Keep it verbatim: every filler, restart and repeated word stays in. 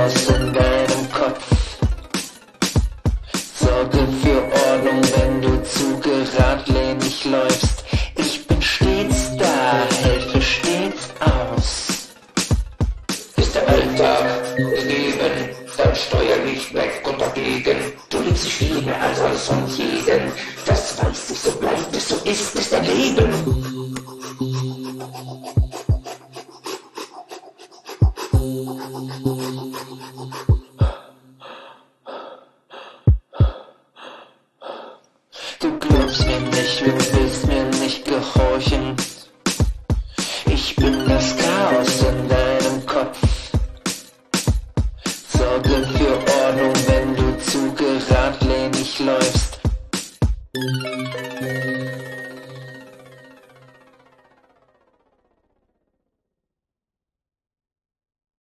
Chaos in deinem Kopf. Sorge für Ordnung, wenn du zu geradlinig läufst. Ich bin stets da, helfe stets aus. Ist der Alltag gegeben, dann steuer nicht weg und dagegen. Du liebst dich viel mehr als alles und jeden. Das weiß ich, so bleibt es, so ist es dein Leben. Du glaubst mir nicht, du willst mir nicht gehorchen. Ich bin das Chaos in deinem Kopf. Sorge für Ordnung, wenn du zu geradlinig läufst.